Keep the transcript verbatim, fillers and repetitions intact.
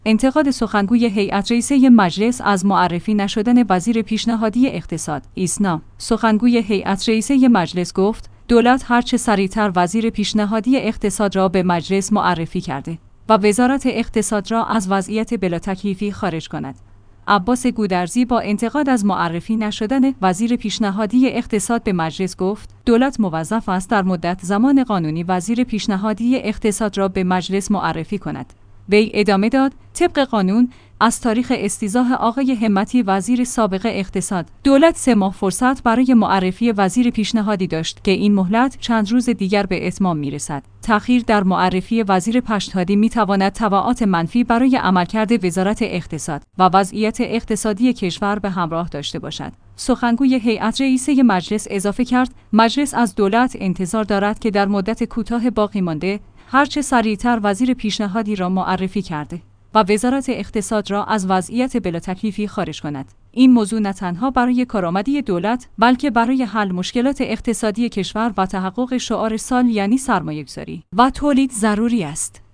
انتقاد سخنگوی هیئت رئیسه مجلس از معرفی نشدن وزیر پیشنهادی اقتصاد. ایسنا سخنگوی هیئت رئیسه مجلس گفت دولت هرچه سریعتر وزیر پیشنهادی اقتصاد را به مجلس معرفی کرده و وزارت اقتصاد را از وضعیت بلا تکلیفی خارج کند. عباس گودرزی با انتقاد از معرفی نشدن وزیر پیشنهادی اقتصاد به مجلس گفت دولت موظف است در مدت زمان قانونی وزیر پیشنهادی اقتصاد را به مجلس معرفی کند. وی ادامه داد طبق قانون از تاریخ استیضاح آقای همتی وزیر سابق اقتصاد دولت سه ماه فرصت برای معرفی وزیر پیشنهادی داشت که این مهلت چند روز دیگر به اتمام میرسد. تأخیر در معرفی وزیر پیشنهادی میتواند تبعات منفی برای عملکرد وزارت اقتصاد و وضعیت اقتصادی کشور به همراه داشته باشد. سخنگوی هیئت رئیسه مجلس اضافه کرد مجلس از دولت انتظار دارد که در مدت کوتاه باقی مانده هرچه سریعتر وزیر پیشنهادی را معرفی کرده و وزارت اقتصاد را از وضعیت بلا تکلیفی خارج کند. این موضوع نه تنها برای کارآمدی دولت بلکه برای حل مشکلات اقتصادی کشور و تحقق شعار سال یعنی سرمایه‌گذاری و تولید ضروری است.